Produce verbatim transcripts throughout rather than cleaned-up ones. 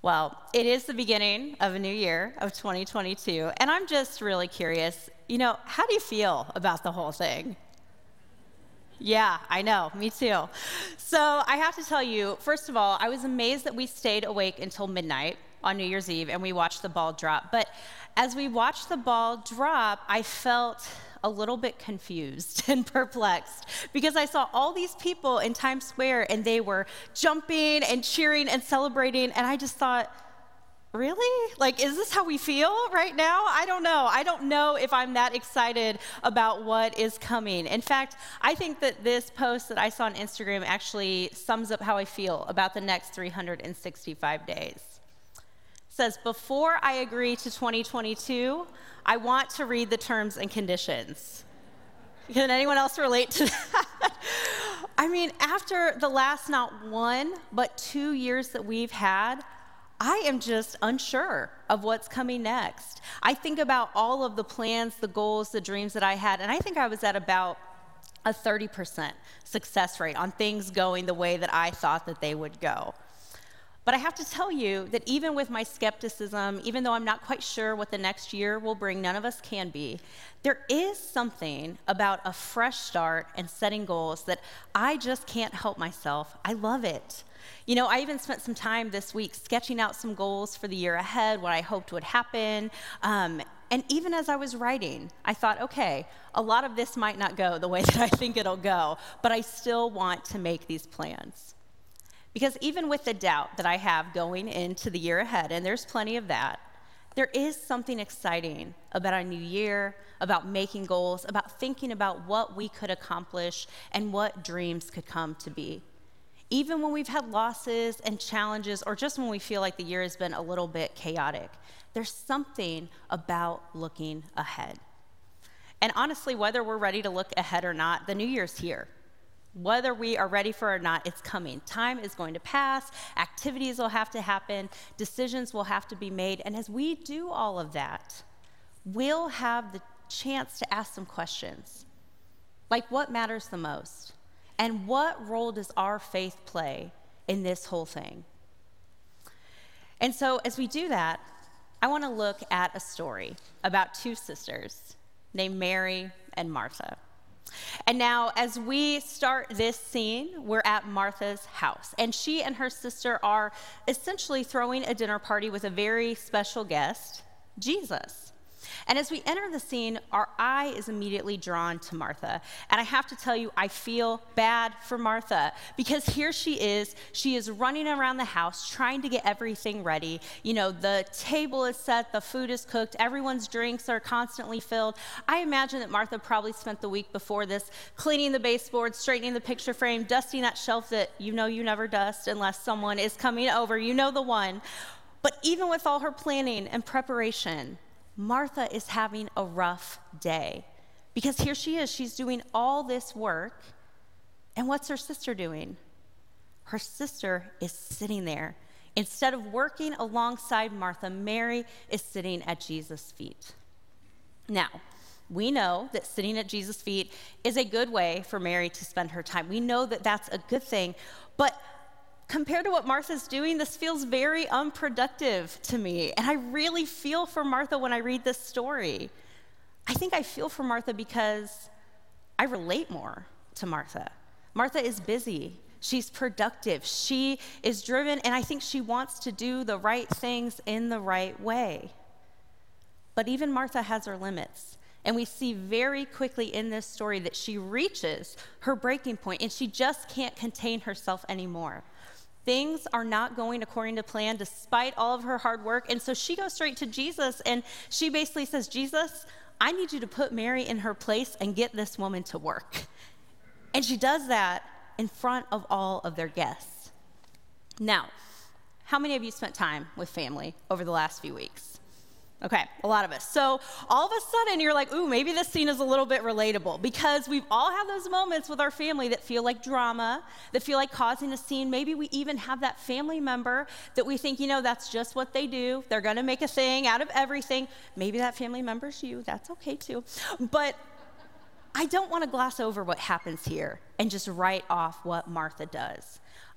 Well, it is the beginning of a new year of twenty twenty-two, and I'm just really curious, you know, how do you feel about the whole thing? Yeah, I know, me too. So I have to tell you, first of all, I was amazed that we stayed awake until midnight on New Year's Eve and we watched the ball drop. But as we watched the ball drop, I felt a little bit confused and perplexed because I saw all these people in Times Square and they were jumping and cheering and celebrating, and I just thought, really? Like, is this how we feel right now? I don't know. I don't know if I'm that excited about what is coming. In fact, I think that this post that I saw on Instagram actually sums up how I feel about the next three hundred sixty-five days. It says, before I agree to twenty twenty-two, I want to read the terms and conditions. Can anyone else relate to that? I mean, after the last not one, but two years that we've had, I am just unsure of what's coming next. I think about all of the plans, the goals, the dreams that I had, and I think I was at about a thirty percent success rate on things going the way that I thought that they would go. But I have to tell you that even with my skepticism, even though I'm not quite sure what the next year will bring, none of us can be, there is something about a fresh start and setting goals that I just can't help myself. I love it. You know, I even spent some time this week sketching out some goals for the year ahead, what I hoped would happen. Um, and even as I was writing, I thought, okay, a lot of this might not go the way that I think it'll go, but I still want to make these plans. Because even with the doubt that I have going into the year ahead, and there's plenty of that, there is something exciting about our new year, about making goals, about thinking about what we could accomplish and what dreams could come to be. Even when we've had losses and challenges, or just when we feel like the year has been a little bit chaotic, there's something about looking ahead. And honestly, whether we're ready to look ahead or not, the new year's here. Whether we are ready for it or not, it's coming. Time is going to pass, activities will have to happen, decisions will have to be made, and as we do all of that, we'll have the chance to ask some questions. Like, what matters the most? And what role does our faith play in this whole thing? And so as we do that, I want to look at a story about two sisters named Mary and Martha. And now, as we start this scene, we're at Martha's house, and she and her sister are essentially throwing a dinner party with a very special guest, Jesus. And as we enter the scene, our eye is immediately drawn to Martha. And I have to tell you, I feel bad for Martha because here she is. She is running around the house trying to get everything ready. You know, the table is set, the food is cooked, everyone's drinks are constantly filled. I imagine that Martha probably spent the week before this cleaning the baseboard, straightening the picture frame, dusting that shelf that you know you never dust unless someone is coming over. You know the one. But even with all her planning and preparation, Martha is having a rough day because here she is, she's doing all this work, and what's her sister doing? Her sister is sitting there. Instead of working alongside Martha, Mary is sitting at Jesus' feet. Now, we know that sitting at Jesus' feet is a good way for Mary to spend her time. We know that that's a good thing, but compared to what Martha's doing, this feels very unproductive to me. And I really feel for Martha when I read this story. I think I feel for Martha because I relate more to Martha. Martha is busy. She's productive. She is driven, and I think she wants to do the right things in the right way. But even Martha has her limits. And we see very quickly in this story that she reaches her breaking point, and she just can't contain herself anymore. Things are not going according to plan despite all of her hard work. And so she goes straight to Jesus, and she basically says, Jesus, I need you to put Mary in her place and get this woman to work. And she does that in front of all of their guests. Now, how many of you spent time with family over the last few weeks? Okay, a lot of us. So all of a sudden you're like, ooh, maybe this scene is a little bit relatable because we've all had those moments with our family that feel like drama, that feel like causing a scene. Maybe we even have that family member that we think, you know, that's just what they do. They're going to make a thing out of everything. Maybe that family member's you. That's okay too. But I don't want to gloss over what happens here and just write off what Martha does.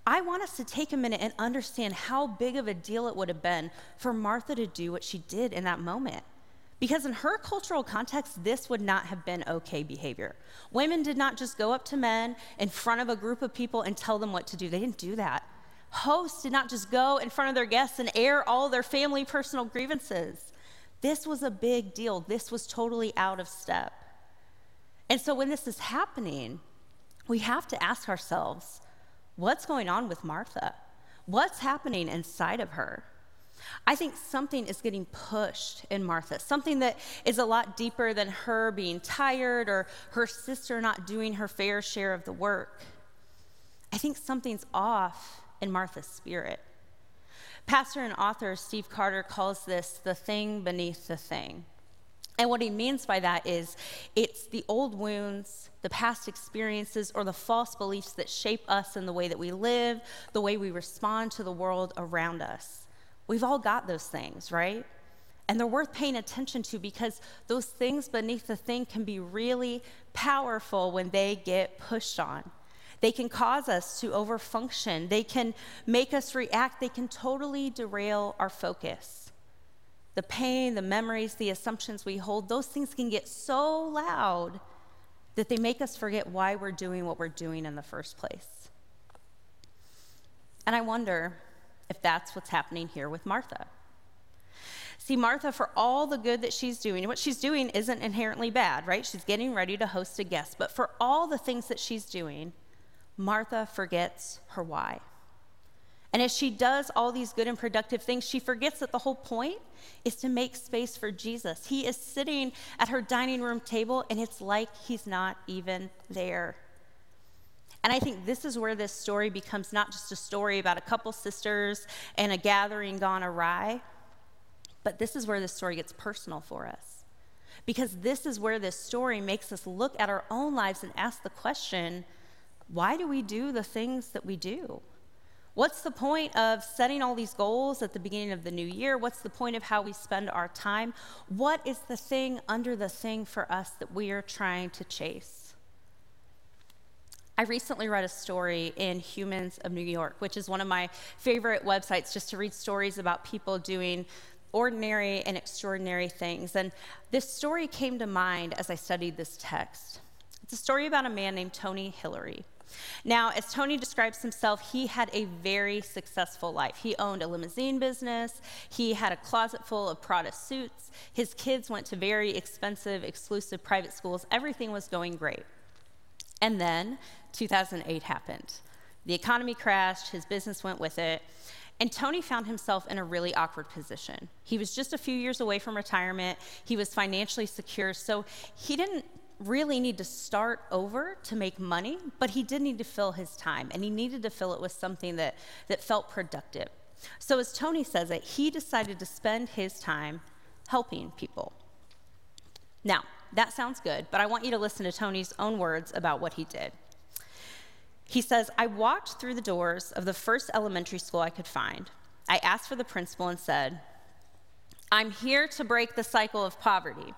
I want us to take a minute and understand how big of a deal it would have been for Martha to do what she did in that moment. Because in her cultural context, this would not have been okay behavior. Women did not just go up to men in front of a group of people and tell them what to do. They didn't do that. Hosts did not just go in front of their guests and air all their family personal grievances. This was a big deal. This was totally out of step. And so when this is happening, we have to ask ourselves, what's going on with Martha? What's happening inside of her? I think something is getting pushed in Martha, something that is a lot deeper than her being tired or her sister not doing her fair share of the work. I think something's off in Martha's spirit. Pastor and author Steve Carter calls this the thing beneath the thing. And what he means by that is it's the old wounds, the past experiences, or the false beliefs that shape us in the way that we live, the way we respond to the world around us. We've all got those things, right? And they're worth paying attention to because those things beneath the thing can be really powerful when they get pushed on. They can cause us to overfunction. They can make us react. They can totally derail our focus. The pain, the memories, the assumptions we hold, those things can get so loud that they make us forget why we're doing what we're doing in the first place. And I wonder if that's what's happening here with Martha. See, Martha, for all the good that she's doing, what she's doing isn't inherently bad, right? She's getting ready to host a guest. But for all the things that she's doing, Martha forgets her why. And as she does all these good and productive things, she forgets that the whole point is to make space for Jesus. He is sitting at her dining room table, and it's like he's not even there. And I think this is where this story becomes not just a story about a couple sisters and a gathering gone awry, but this is where this story gets personal for us. Because this is where this story makes us look at our own lives and ask the question, why do we do the things that we do? What's the point of setting all these goals at the beginning of the new year? What's the point of how we spend our time? What is the thing under the thing for us that we are trying to chase? I recently read a story in Humans of New York, which is one of my favorite websites just to read stories about people doing ordinary and extraordinary things. And this story came to mind as I studied this text. It's a story about a man named Tony Hillary. Now, as Tony describes himself, he had a very successful life. He owned a limousine business. He had a closet full of Prada suits. His kids went to very expensive, exclusive private schools. Everything was going great. And then two thousand eight happened. The economy crashed, his business went with it, and Tony found himself in a really awkward position. He was just a few years away from retirement. He was financially secure, so he didn't really need to start over to make money, but he did need to fill his time, and he needed to fill it with something that, that felt productive. So as Tony says it, he decided to spend his time helping people. Now, that sounds good, but I want you to listen to Tony's own words about what he did. He says, I walked through the doors of the first elementary school I could find. I asked for the principal and said, I'm here to break the cycle of poverty.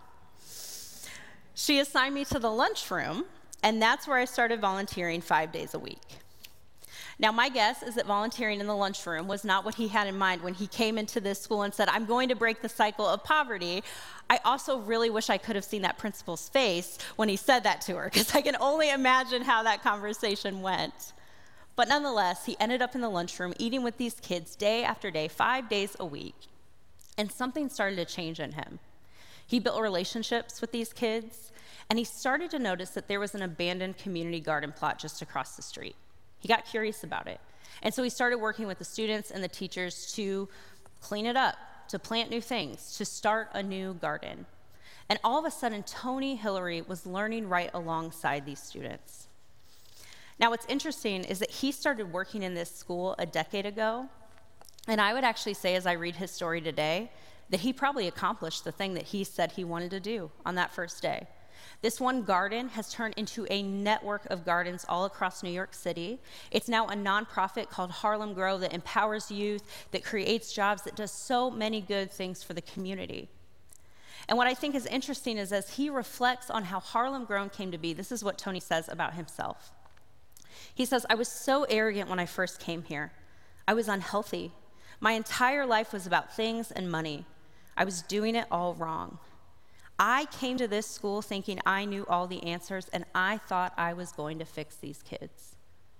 She assigned me to the lunchroom, and that's where I started volunteering five days a week. Now, my guess is that volunteering in the lunchroom was not what he had in mind when he came into this school and said, I'm going to break the cycle of poverty. I also really wish I could have seen that principal's face when he said that to her, because I can only imagine how that conversation went. But nonetheless, he ended up in the lunchroom eating with these kids day after day, five days a week, and something started to change in him. He built relationships with these kids, and he started to notice that there was an abandoned community garden plot just across the street. He got curious about it. And so he started working with the students and the teachers to clean it up, to plant new things, to start a new garden. And all of a sudden, Tony Hillary was learning right alongside these students. Now, what's interesting is that he started working in this school a decade ago. And I would actually say, as I read his story today, that he probably accomplished the thing that he said he wanted to do on that first day. This one garden has turned into a network of gardens all across New York City. It's now a nonprofit called Harlem Grow that empowers youth, that creates jobs, that does so many good things for the community. And what I think is interesting is as he reflects on how Harlem Grow came to be, this is what Tony says about himself. He says, I was so arrogant when I first came here. I was unhealthy. My entire life was about things and money. I was doing it all wrong. I came to this school thinking I knew all the answers, and I thought I was going to fix these kids.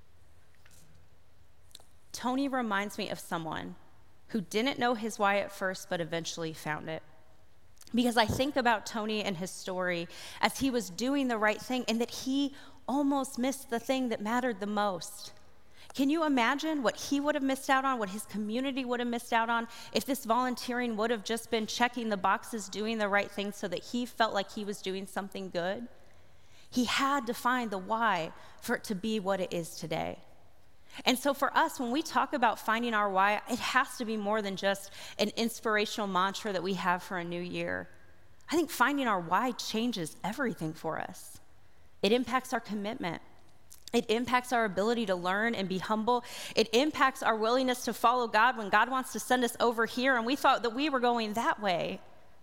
Tony reminds me of someone who didn't know his why at first, but eventually found it. Because I think about Tony and his story as he was doing the right thing, and that he almost missed the thing that mattered the most. Can you imagine what he would have missed out on, what his community would have missed out on, if this volunteering would have just been checking the boxes, doing the right thing so that he felt like he was doing something good? He had to find the why for it to be what it is today. And so for us, when we talk about finding our why, it has to be more than just an inspirational mantra that we have for a new year. I think finding our why changes everything for us. It impacts our commitment. It impacts our ability to learn and be humble. It impacts our willingness to follow God when God wants to send us over here and we thought that we were going that way.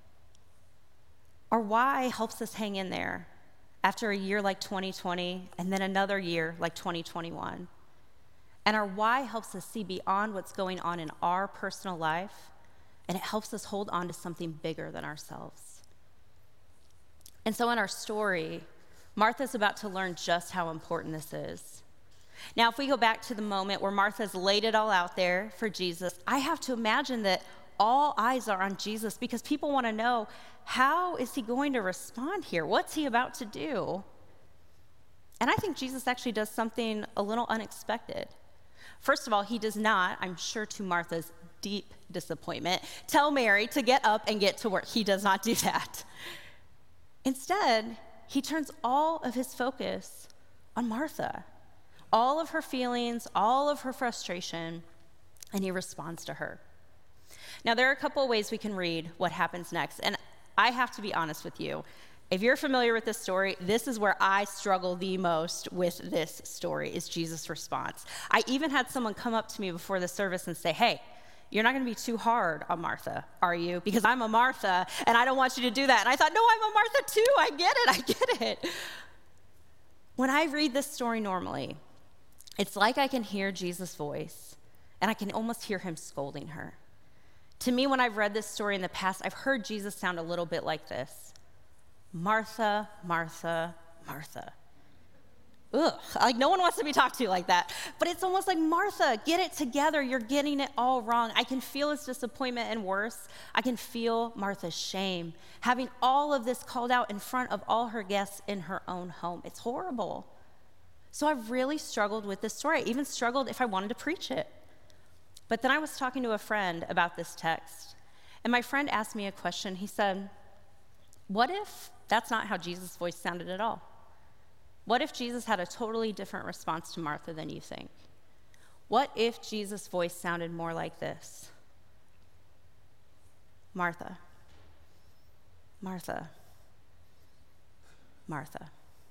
Our why helps us hang in there after a year like twenty twenty and then another year like twenty twenty-one. And our why helps us see beyond what's going on in our personal life, and it helps us hold on to something bigger than ourselves. And so in our story, Martha's about to learn just how important this is. Now, if we go back to the moment where Martha's laid it all out there for Jesus, I have to imagine that all eyes are on Jesus because people want to know, how is he going to respond here? What's he about to do? And I think Jesus actually does something a little unexpected. First of all, he does not, I'm sure to Martha's deep disappointment, tell Mary to get up and get to work. He does not do that. Instead, he turns all of his focus on Martha, all of her feelings, all of her frustration, and he responds to her. Now, there are a couple of ways we can read what happens next, and I have to be honest with you. If you're familiar with this story, this is where I struggle the most with this story, is Jesus' response. I even had someone come up to me before the service and say, hey, you're not going to be too hard on Martha, are you? Because I'm a Martha, and I don't want you to do that. And I thought, no, I'm a Martha too. I get it. I get it. When I read this story normally, it's like I can hear Jesus' voice, and I can almost hear him scolding her. To me, when I've read this story in the past, I've heard Jesus sound a little bit like this. Martha, Martha, Martha. Ugh, like no one wants to be talked to like that. But it's almost like, Martha, get it together. You're getting it all wrong. I can feel his disappointment, and worse, I can feel Martha's shame, having all of this called out in front of all her guests in her own home. It's horrible. So I've really struggled with this story. I even struggled if I wanted to preach it. But then I was talking to a friend about this text, and my friend asked me a question. He said, what if that's not how Jesus' voice sounded at all? What if Jesus had a totally different response to Martha than you think? What if Jesus' voice sounded more like this? Martha, Martha, Martha.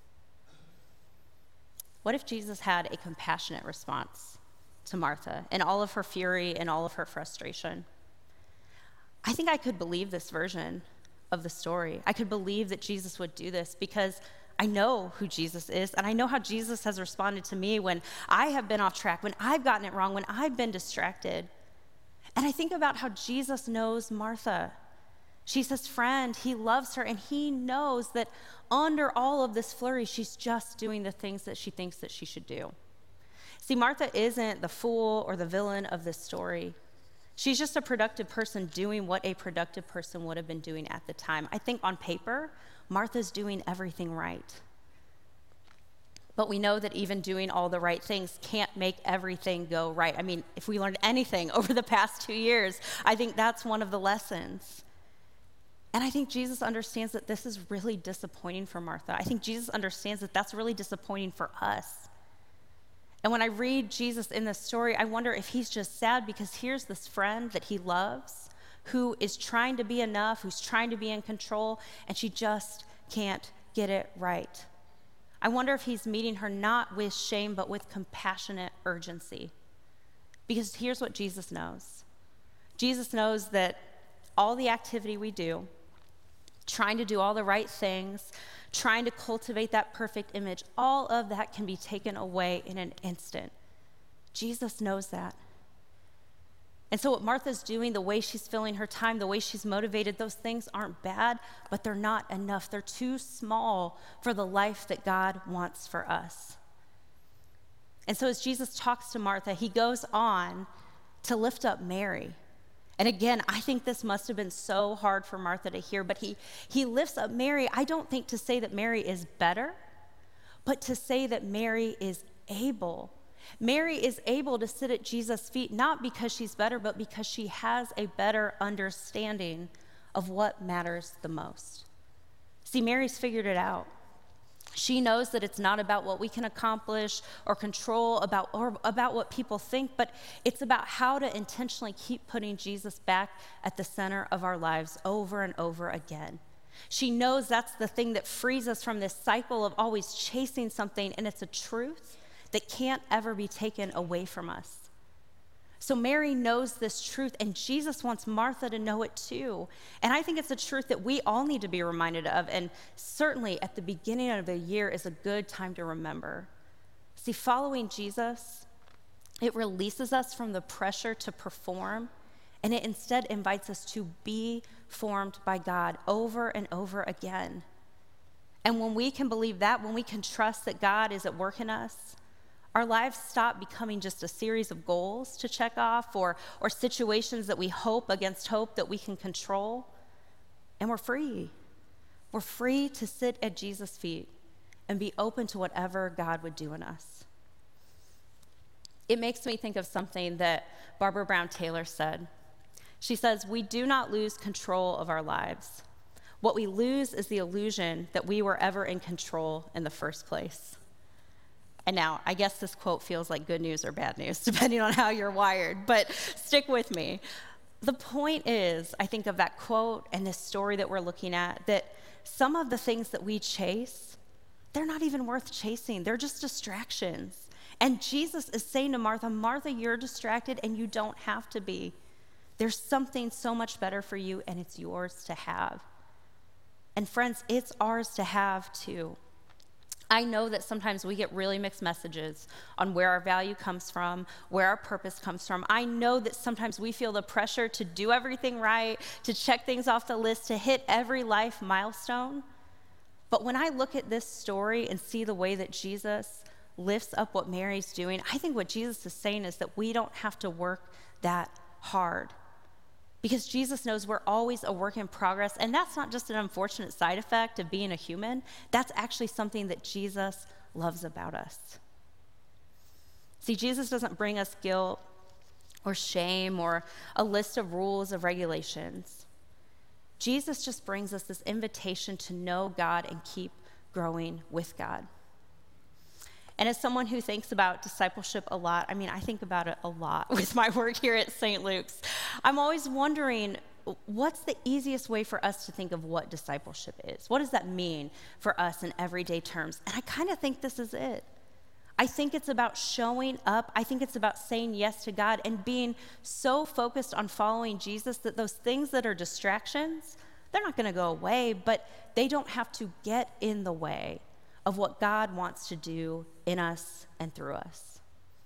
What if Jesus had a compassionate response to Martha in all of her fury and all of her frustration? I think I could believe this version of the story. I could believe that Jesus would do this because I know who Jesus is, and I know how Jesus has responded to me when I have been off track, when I've gotten it wrong, when I've been distracted. And I think about how Jesus knows Martha. She's his friend. He loves her, and he knows that under all of this flurry, she's just doing the things that she thinks that she should do. See, Martha isn't the fool or the villain of this story. She's just a productive person doing what a productive person would have been doing at the time. I think on paper, Martha's doing everything right. But we know that even doing all the right things can't make everything go right. I mean, if we learned anything over the past two years, I think that's one of the lessons. And I think Jesus understands that this is really disappointing for Martha. I think Jesus understands that that's really disappointing for us. And when I read Jesus in this story, I wonder if he's just sad because here's this friend that he loves who is trying to be enough, who's trying to be in control, and she just can't get it right. I wonder if he's meeting her not with shame, but with compassionate urgency. Because here's what Jesus knows. Jesus knows that all the activity we do, trying to do all the right things, trying to cultivate that perfect image, all of that can be taken away in an instant. Jesus knows that. And so what Martha's doing, the way she's filling her time, the way she's motivated, those things aren't bad, but they're not enough. They're too small for the life that God wants for us. And so as Jesus talks to Martha, he goes on to lift up Mary. And again, I think this must have been so hard for Martha to hear, but he, he lifts up Mary, I don't think to say that Mary is better, but to say that Mary is able. Mary is able to sit at Jesus' feet, not because she's better, but because she has a better understanding of what matters the most. See, Mary's figured it out. She knows that it's not about what we can accomplish or control, about, or about what people think, but it's about how to intentionally keep putting Jesus back at the center of our lives over and over again. She knows that's the thing that frees us from this cycle of always chasing something, and it's a truth that can't ever be taken away from us. So Mary knows this truth, and Jesus wants Martha to know it too. And I think it's a truth that we all need to be reminded of, and certainly at the beginning of the year is a good time to remember. See, following Jesus, it releases us from the pressure to perform, and it instead invites us to be formed by God over and over again. And when we can believe that, when we can trust that God is at work in us, our lives stop becoming just a series of goals to check off or, or situations that we hope against hope that we can control. And we're free. We're free to sit at Jesus' feet and be open to whatever God would do in us. It makes me think of something that Barbara Brown Taylor said. She says, "We do not lose control of our lives. What we lose is the illusion that we were ever in control in the first place." And now, I guess this quote feels like good news or bad news, depending on how you're wired, but stick with me. The point is, I think of that quote and this story that we're looking at, that some of the things that we chase, they're not even worth chasing. They're just distractions. And Jesus is saying to Martha, Martha, you're distracted and you don't have to be. There's something so much better for you, and it's yours to have. And friends, it's ours to have too. I know that sometimes we get really mixed messages on where our value comes from, where our purpose comes from. I know that sometimes we feel the pressure to do everything right, to check things off the list, to hit every life milestone. But when I look at this story and see the way that Jesus lifts up what Mary's doing, I think what Jesus is saying is that we don't have to work that hard. Because Jesus knows we're always a work in progress, and that's not just an unfortunate side effect of being a human. That's actually something that Jesus loves about us. See, Jesus doesn't bring us guilt or shame or a list of rules of regulations. Jesus just brings us this invitation to know God and keep growing with God. And as someone who thinks about discipleship a lot, I mean, I think about it a lot with my work here at Saint Luke's. I'm always wondering, what's the easiest way for us to think of what discipleship is? What does that mean for us in everyday terms? And I kind of think this is it. I think it's about showing up. I think it's about saying yes to God and being so focused on following Jesus that those things that are distractions, they're not going to go away, but they don't have to get in the way of what God wants to do in us and through us.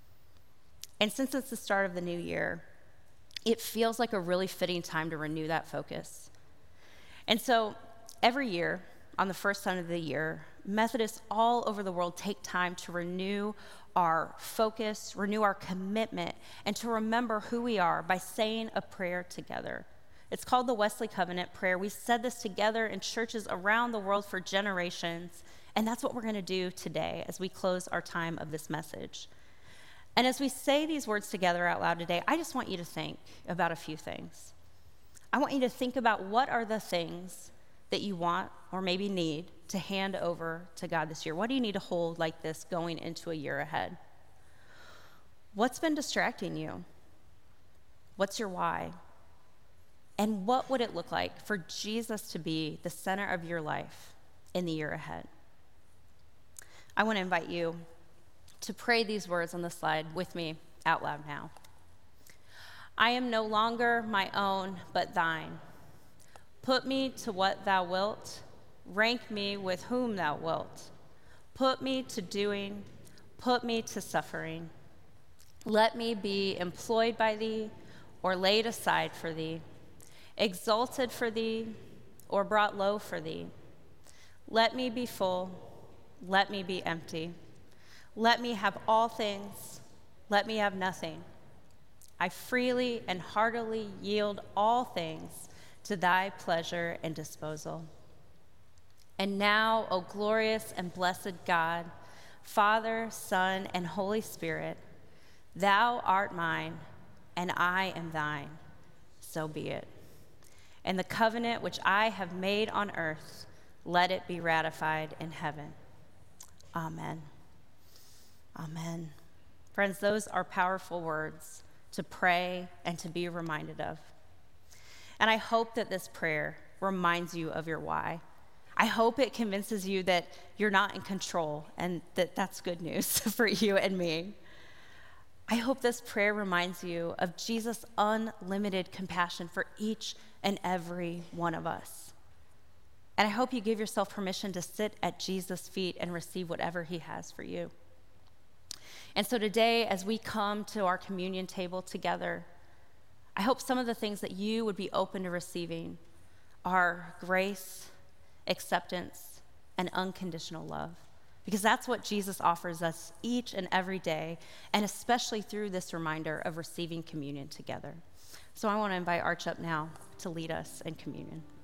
And since it's the start of the new year, it feels like a really fitting time to renew that focus. And so every year, on the first Sunday of the year, Methodists all over the world take time to renew our focus, renew our commitment, and to remember who we are by saying a prayer together. It's called the Wesley Covenant Prayer. We said this together in churches around the world for generations. And that's what we're going to do today as we close our time of this message. And as we say these words together out loud today, I just want you to think about a few things. I want you to think about what are the things that you want or maybe need to hand over to God this year. What do you need to hold like this going into a year ahead? What's been distracting you? What's your why? And what would it look like for Jesus to be the center of your life in the year ahead? I want to invite you to pray these words on the slide with me out loud now. I am no longer my own, but thine. Put me to what thou wilt. rank me with whom thou wilt. Put me to doing, put me to suffering. Let me be employed by thee, or laid aside for thee, exalted for thee, or brought low for thee. Let me be full, let me be empty. Let me have all things, let me have nothing. I freely and heartily yield all things to thy pleasure and disposal. And now, O glorious and blessed God, Father, Son, and Holy Spirit, thou art mine, and I am thine. So be it. And the covenant which I have made on earth, let it be ratified in heaven. Amen. Amen. Friends, those are powerful words to pray and to be reminded of. And I hope that this prayer reminds you of your why. I hope it convinces you that you're not in control and that that's good news for you and me. I hope this prayer reminds you of Jesus' unlimited compassion for each and every one of us. And I hope you give yourself permission to sit at Jesus' feet and receive whatever he has for you. And so today, as we come to our communion table together, I hope some of the things that you would be open to receiving are grace, acceptance, and unconditional love. Because that's what Jesus offers us each and every day, and especially through this reminder of receiving communion together. So I want to invite Arch up now to lead us in communion.